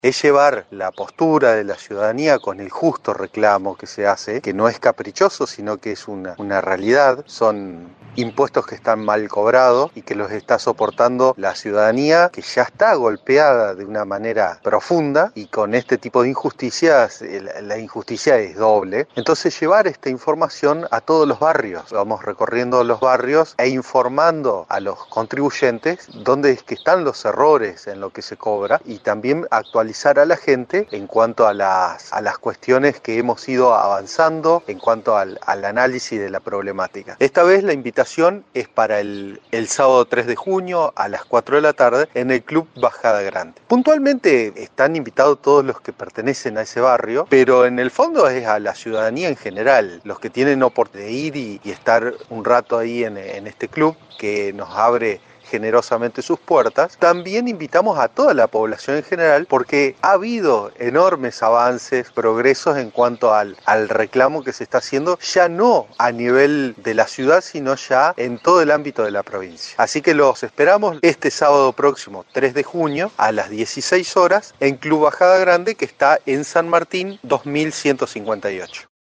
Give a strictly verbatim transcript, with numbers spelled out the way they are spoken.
es llevar la postura de la ciudadanía con el justo reclamo que se hace, que no es caprichoso, sino que es una, una realidad. Son impuestos que están mal cobrados y que los está soportando la ciudadanía, que ya está golpeada de una manera profunda, y con este tipo de injusticias, la injusticia es doble. Entonces, llevar esta información a todos los barrios. Vamos recorriendo los barrios e informando a los contribuyentes dónde es que están los errores en lo que se cobra, y también actualizar a la gente en cuanto a las, a las cuestiones que hemos ido avanzando en cuanto al, al análisis de la problemática. Esta vez la invitación es para el, el sábado tres de junio a las cuatro de la tarde en el Club Bajada Grande. Puntualmente están invitados todos los que pertenecen a ese barrio, pero en el fondo es a la ciudadanía en general, los que tienen oportunidad de ir y, y estar un rato ahí en, en este club que nos abre generosamente sus puertas. También invitamos a toda la población en general, porque ha habido enormes avances, progresos en cuanto al, al reclamo que se está haciendo, ya no a nivel de la ciudad, sino ya en todo el ámbito de la provincia. Así que los esperamos este sábado próximo, tres de junio, a las dieciséis horas, en Club Bajada Grande, que está en San Martín dos mil ciento cincuenta y ocho.